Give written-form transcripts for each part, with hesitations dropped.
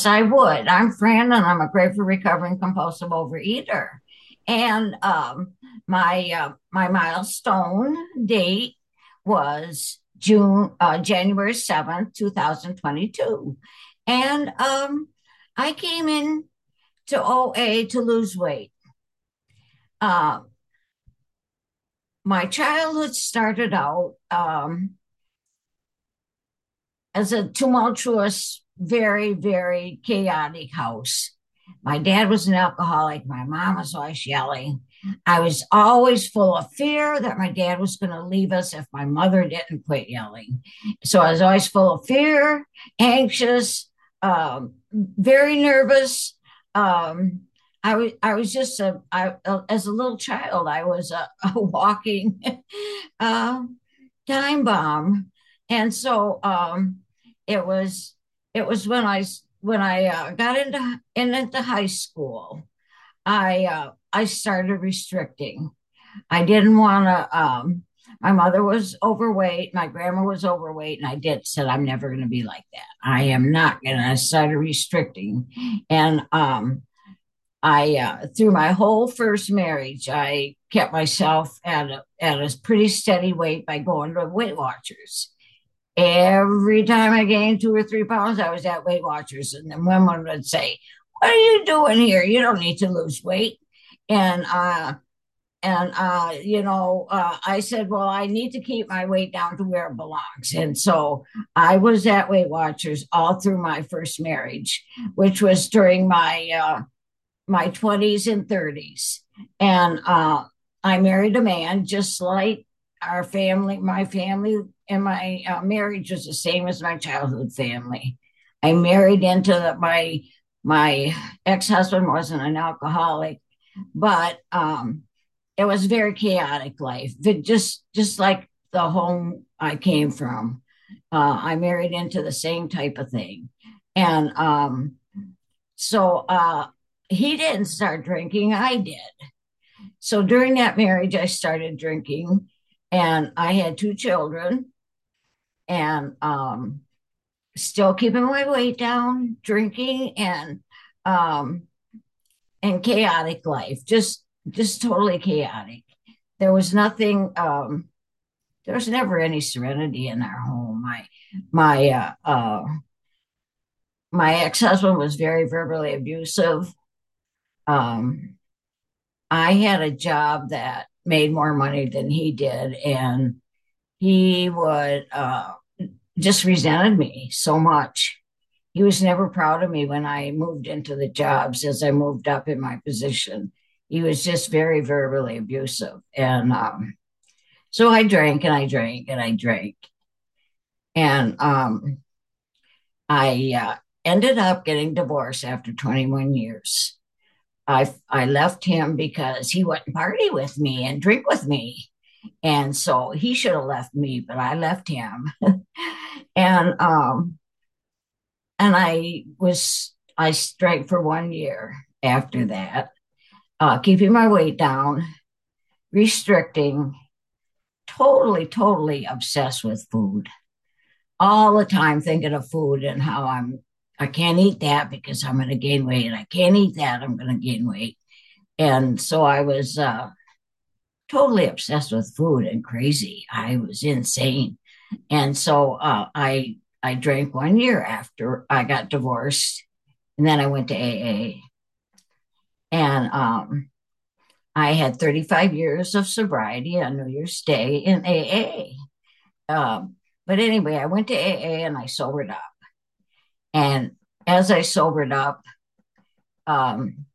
Yes, I would. I'm Fran, and I'm a grateful recovering compulsive overeater. And my milestone date was January 7th, 2022, and I came in to OA to lose weight. Uh, my childhood started out as a tumultuous, very, very chaotic house. My dad was an alcoholic. My mom was always yelling. I was always full of fear that my dad was going to leave us if my mother didn't quit yelling. So I was always full of fear, anxious, very nervous. I was just as a little child, I was a walking uh, time bomb. And so it was it was when I got into high school. I started restricting. I didn't want to. My mother was overweight. My grandma was overweight, and I did said I'm never going to be like that. I am not going to. I started restricting, and I through my whole first marriage, I kept myself at a pretty steady weight by going to Weight Watchers. Every time I gained 2 or 3 pounds, I was at Weight Watchers, and then women would say, "What are you doing here? You don't need to lose weight." And I said, "Well, I need to keep my weight down to where it belongs." And so I was at Weight Watchers all through my first marriage, which was during my 20s and 30s. And I married a man just like our family, my family, and my marriage was the same as my childhood family. I married into my ex-husband wasn't an alcoholic, but it was a very chaotic life. Just like the home I came from. I married into the same type of thing. And so he didn't start drinking, I did. So during that marriage, I started drinking, and I had 2 children, and still keeping my weight down, drinking, um, and chaotic life, just totally chaotic. There was nothing. There was never any serenity in our home. My uh, uh, my ex husband was very verbally abusive. Um, I had a job that made more money than he did, and he would just resented me so much. He was never proud of me when I moved into the jobs as I moved up in my position. He was just very verbally abusive. And so I drank and I drank and I drank. And I ended up getting divorced after 21 years. I left him because he wouldn't party with me and drink with me. And so he should have left me, but I left him. and I drank for 1 year after that, keeping my weight down, restricting, totally obsessed with food, all the time thinking of food and how I can't eat that because I'm going to gain weight. I can't eat that. I'm going to gain weight. And so I was totally obsessed with food and crazy. I was insane. And so I drank 1 year after I got divorced, and then I went to AA. And I had 35 years of sobriety on New Year's Day in AA. But anyway, I went to AA and I sobered up. And as I sobered up, um,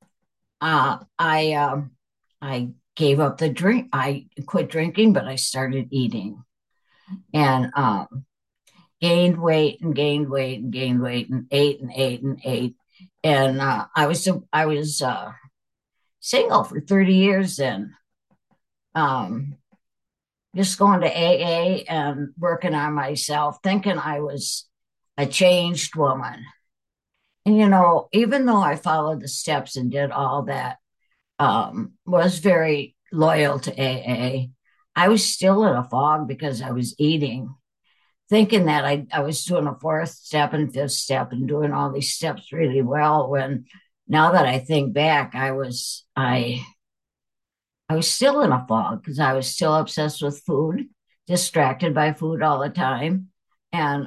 I gave up the drink. I quit drinking, but I started eating, and gained weight and gained weight and gained weight and ate and ate and ate. And I was single for 30 years then, um, just going to AA and working on myself, thinking I was a changed woman. And even though I followed the steps and did all that, was very loyal to AA, I was still in a fog because I was eating thinking that I was doing a fourth step and fifth step and doing all these steps really well, when now that I think back, I was still in a fog because I was still obsessed with food, distracted by food all the time. And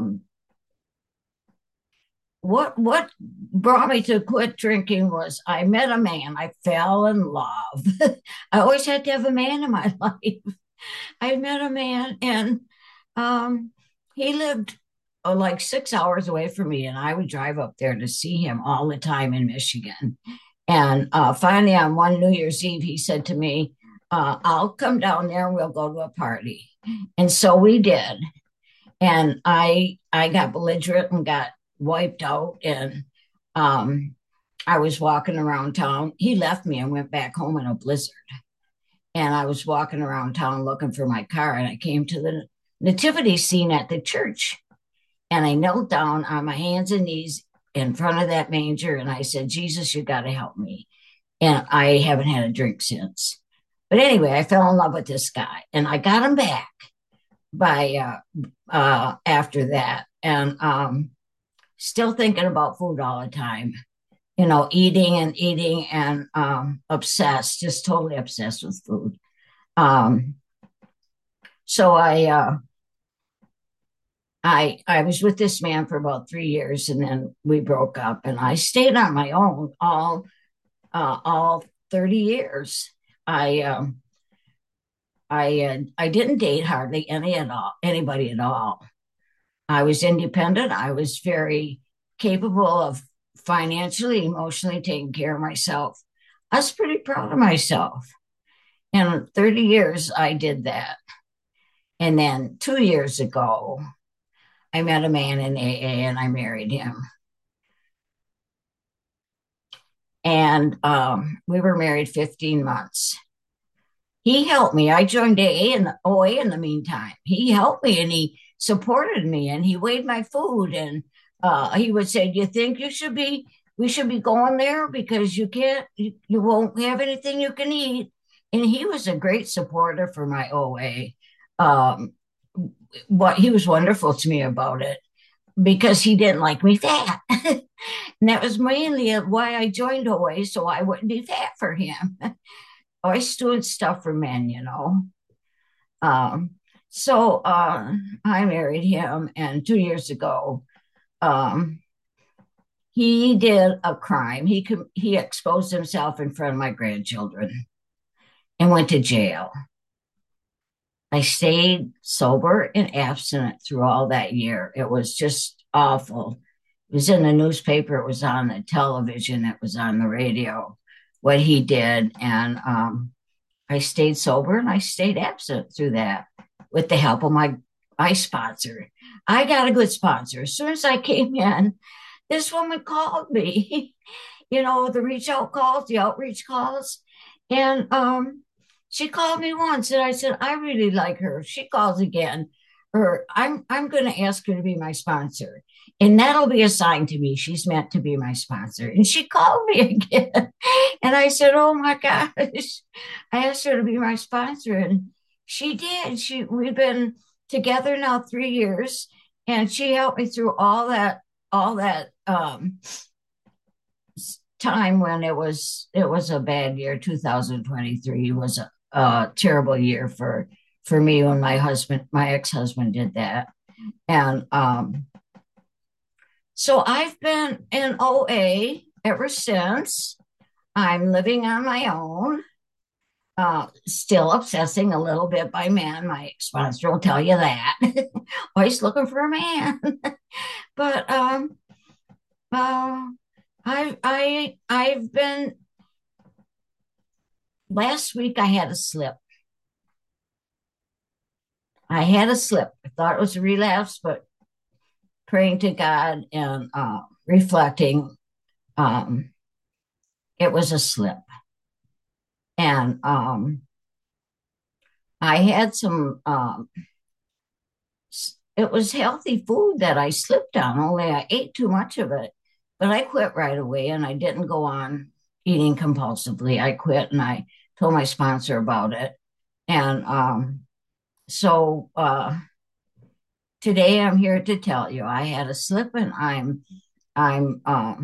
what brought me to quit drinking was I met a man. I fell in love. I always had to have a man in my life. I met a man, and um, he lived like 6 hours away from me, and I would drive up there to see him all the time in Michigan. And finally, on one New Year's Eve, he said to me, "I'll come down there and we'll go to a party." And so we did. And I got belligerent and got wiped out. And um, I was walking around town. He left me and went back home in a blizzard. And I was walking around town looking for my car, and I came to the nativity scene at the church. And I knelt down on my hands and knees in front of that manger, and I said, "Jesus, you got to help me." And I haven't had a drink since. But anyway, I fell in love with this guy, and I got him back by after that, and still thinking about food all the time. Eating and obsessed, just totally obsessed with food. Um, so I was with this man for about 3 years, and then we broke up, and I stayed on my own all 30 years. I I didn't date hardly anybody at all. I was independent. I was very capable of financially, emotionally taking care of myself. I was pretty proud of myself. And 30 years I did that. And then 2 years ago, I met a man in AA and I married him. And we were married 15 months. He helped me. I joined AA and OA in the meantime. He helped me and he supported me and he weighed my food. And he would say, "Do you think we should be going there because you won't have anything you can eat?" And he was a great supporter for my OA. Um, what he was wonderful to me about it because he didn't like me fat. And that was mainly why I joined OA, so I wouldn't be fat for him. Always doing stuff for men. Um, so I married him, and 2 years ago, um, he did a crime. He exposed himself in front of my grandchildren and went to jail. I stayed sober and abstinent through all that year. It was just awful. It was in the newspaper, it was on the television, it was on the radio, what he did. And I stayed sober and I stayed absent through that with the help of my sponsor. I got a good sponsor. As soon as I came in, this woman called me, the reach out calls, the outreach calls. And she called me once and I said, "I really like her." She calls again. Or I'm going to ask her to be my sponsor. And that'll be a sign to me she's meant to be my sponsor. And she called me again. And I said, "Oh my gosh." I asked her to be my sponsor. And she did. We've been together now 3 years. And she helped me through all that time when it was a bad year. 2023 was a terrible year for me when my ex-husband did that. And so I've been in OA ever since. I'm living on my own, still obsessing a little bit by men. My sponsor will tell you that. Always looking for a man. But uh, I've been. Last week I had a slip. I had a slip. I thought it was a relapse, but praying to God and reflecting, um, it was a slip. And I had it was healthy food that I slipped on, only I ate too much of it. But I quit right away and I didn't go on eating compulsively. I quit and I told my sponsor about it. And so today I'm here to tell you I had a slip and I'm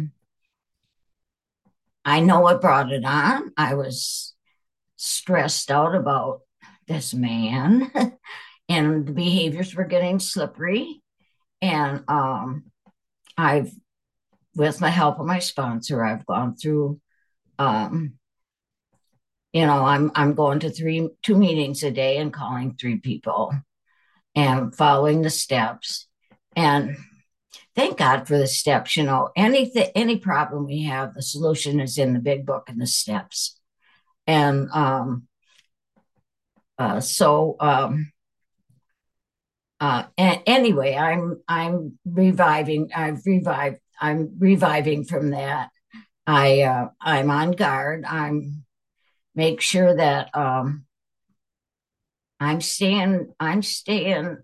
I know what brought it on. I was stressed out about this man and the behaviors were getting slippery. And I've, with the help of my sponsor, I've gone through, um, I'm going to two meetings a day and calling three people and following the steps. And thank God for the steps. Any problem we have, the solution is in the big book and the steps. And so and anyway, I'm reviving. I'm reviving from that. I'm on guard. I'm make sure that I'm staying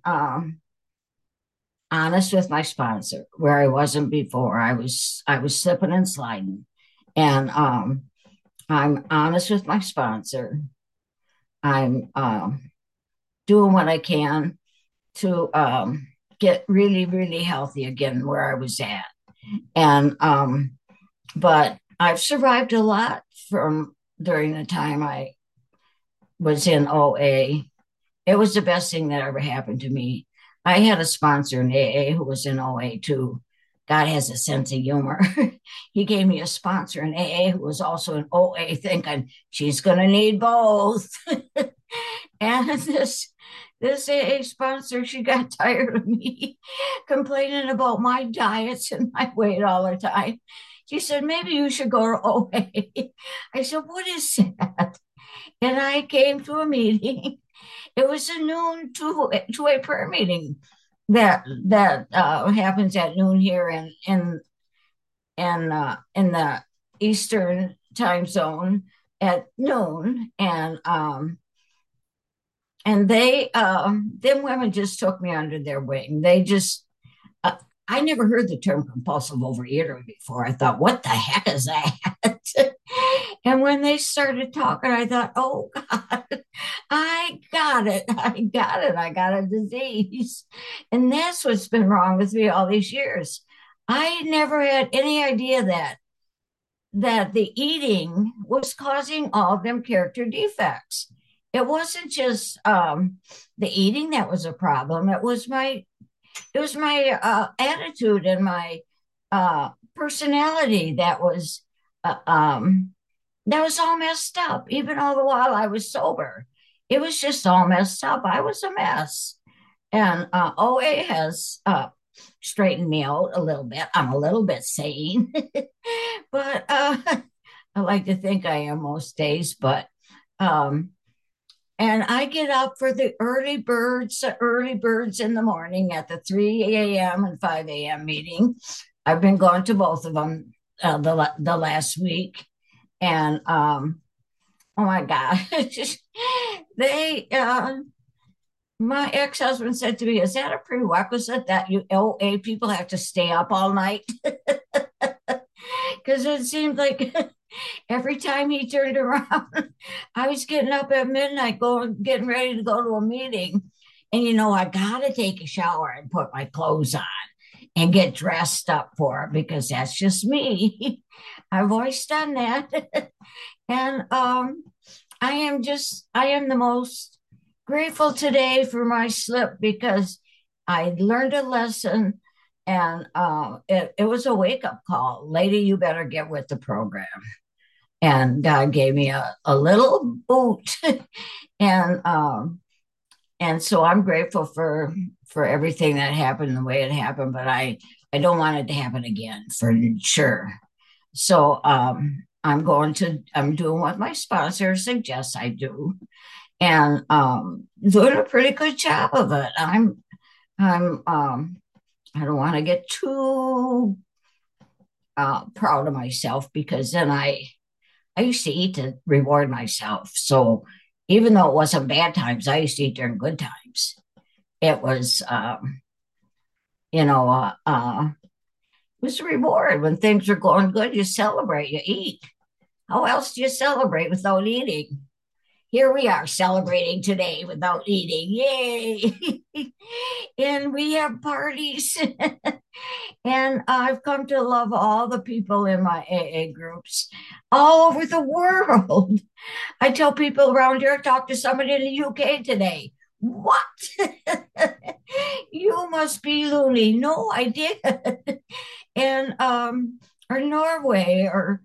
honest with my sponsor where I wasn't before. I was slipping and sliding, and I'm honest with my sponsor. I'm doing what I can to get really, really healthy again where I was at. And but I've survived a lot from during the time I was in OA. It was the best thing that ever happened to me. I had a sponsor in AA who was in OA too. God has a sense of humor. He gave me a sponsor in AA who was also in OA, thinking she's going to need both. And this AA sponsor, she got tired of me complaining about my diets and my weight all the time. She said, maybe you should go to OA. I said, what is that? And I came to a meeting. It was a noon two-way prayer meeting that happens at noon here in the Eastern time zone at noon, and they them women just took me under their wing. They just uh, I never heard the term compulsive overeater before. I thought, what the heck is that? And when they started talking, I thought, oh God, I got it. I got it. I got a disease. And that's what's been wrong with me all these years. I never had any idea that the eating was causing all of them character defects. It wasn't just the eating that was a problem. It was my attitude and my personality uh, um, that was all messed up. Even all the while I was sober, it was just all messed up. I was a mess, and OA has straightened me out a little bit. I'm a little bit sane, but I like to think I am most days. But um, and I get up for the early birds in the morning at the 3 a.m. and 5 a.m. meeting. I've been going to both of them the last week. And oh my God, they, my ex husband said to me, is that a prerequisite that you LA people have to stay up all night? Because it seemed like every time he turned around, I was getting up at midnight, getting ready to go to a meeting. And I gotta take a shower and put my clothes on and get dressed up for it because that's just me. I've always done that. And I am the most grateful today for my slip because I learned a lesson, and it was a wake up call. Lady, you better get with the program. And God gave me a little boot. and and so I'm grateful for everything that happened the way it happened, but I don't want it to happen again for sure. So I'm doing what my sponsor suggests I do, and doing a pretty good job of it. I'm I don't want to get too proud of myself because then I used to eat to reward myself. So even though it wasn't bad times, I used to eat during good times. It was, you know, uh, uh, it was a reward when things are going good. You celebrate, you eat. How else do you celebrate without eating? here we are celebrating today without eating. Yay. And we have parties. And I've come to love all the people in my AA groups all over the world. I tell people around here, talk to somebody in the UK today. What? You must be loony. No, I did. And or Norway or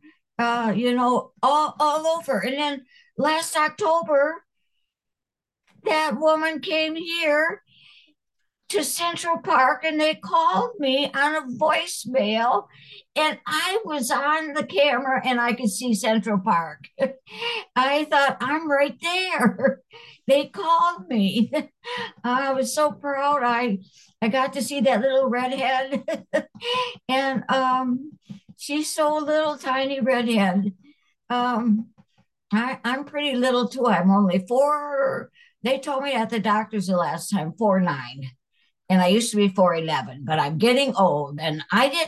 all over. And then last October, that woman came here to Central Park and they called me on a voicemail and I was on the camera and I could see Central Park. I thought, I'm right there. They called me. I was so proud. I got to see that little redhead and she's so little tiny redhead. Um I'm pretty little too. I'm only four. They told me at the doctor's the last time 4'9", and I used to be 4'11", but I'm getting old, and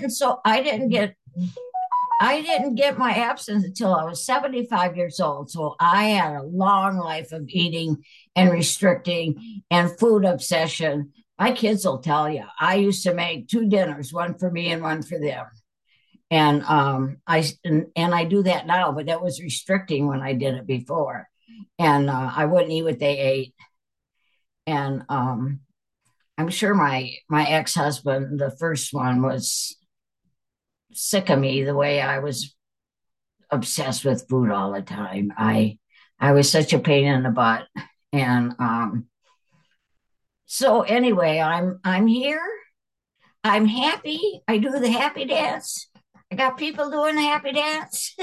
I didn't get my absence until I was 75 years old. So I had a long life of eating and restricting and food obsession. My kids will tell you I used to make two dinners, one for me and one for them. And I do that now, but that was restricting when I did it before. And I wouldn't eat what they ate. And I'm sure my ex-husband, the first one, was sick of me the way I was obsessed with food all the time. I was such a pain in the butt. And so anyway, I'm here. I'm happy. I do the happy dance. I got people doing the happy dance.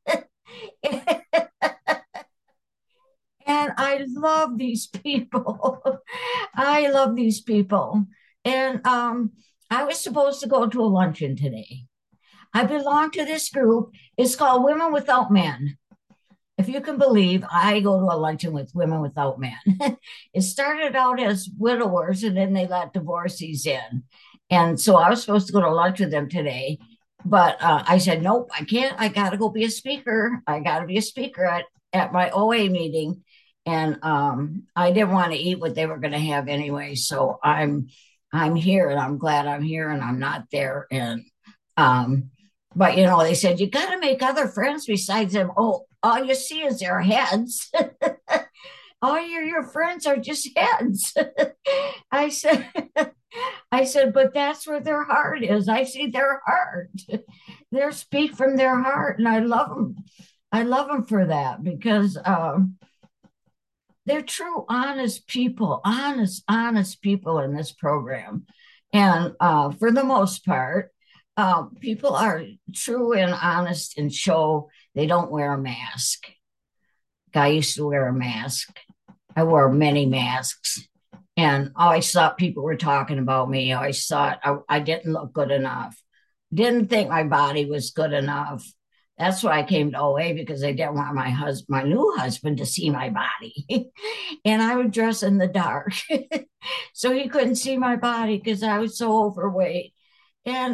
And I love these people. I love these people. And I was supposed to go to a luncheon today. I belong to this group. It's called Women Without Men. If you can believe, I go to a luncheon with Women Without Men. It started out as widowers, and then they let divorcees in. And so I was supposed to go to lunch with them today. But I said, nope, I can't. I got to go be a speaker. I got to be a speaker at my OA meeting. And I didn't want to eat what they were going to have anyway. So I'm here, and I'm glad I'm here, and I'm not there. And but they said you got to make other friends besides them. Oh, all you see is their heads. All your friends are just heads. I said, but that's where their heart is. I see their heart. They speak from their heart, and I love them. I love them for that because they're true, honest people, honest people in this program. And for the most part, people are true and honest and show they don't wear a mask. I used to wear a mask. I wore many masks. And I always thought people were talking about me. I always thought I didn't look good enough. Didn't think my body was good enough. That's why I came to OA, because I didn't want my new husband to see my body. And I would dress in the dark. So he couldn't see my body because I was so overweight. And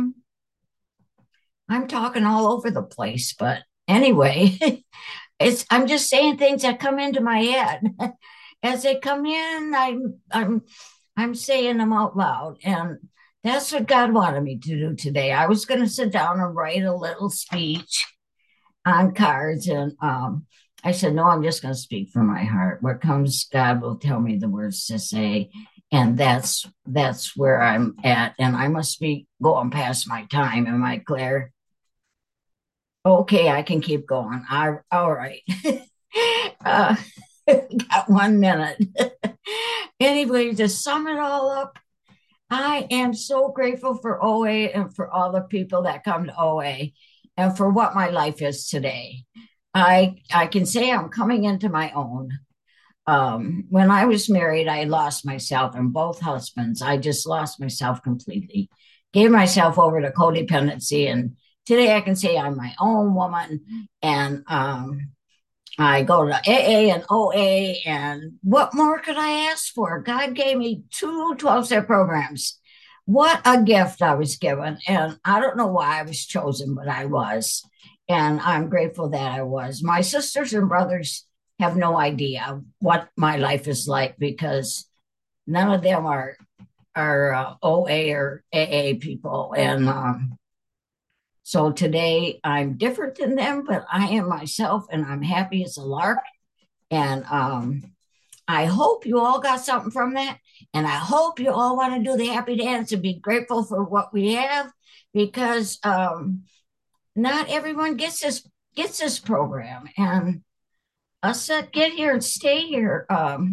I'm talking all over the place, but anyway, I'm just saying things that come into my head. As they come in, I'm saying them out loud. And that's what God wanted me to do today. I was going to sit down and write a little speech on cards. And I said, no, I'm just going to speak from my heart. What comes, God will tell me the words to say. And that's where I'm at. And I must be going past my time. Am I clear? Okay, I can keep going. All right. uh, got 1 minute. Anyway, to sum it all up, I am so grateful for OA and for all the people that come to OA and for what my life is today. I can say I'm coming into my own. When I was married, I lost myself, and both husbands, I just lost myself completely. Gave myself over to codependency, and today I can say I'm my own woman, and I go to AA and OA, and what more could I ask for? God gave me two 12-step programs. What a gift I was given. And I don't know why I was chosen, but I was. And I'm grateful that I was. My sisters and brothers have no idea what my life is like because none of them are OA or AA people, and so today I'm different than them, but I am myself, and I'm happy as a lark. And I hope you all got something from that. And I hope you all want to do the happy dance and be grateful for what we have because not everyone gets this program. And us that get here and stay here,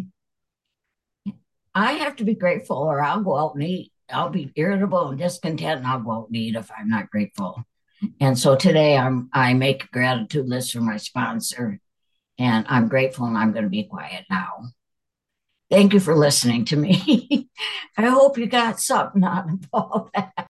I have to be grateful or I'll go out and eat. I'll be irritable and discontent and I'll go out and eat if I'm not grateful. And so today I make a gratitude list for my sponsor and I'm grateful and I'm going to be quiet now. Thank you for listening to me. I hope you got something out of all that.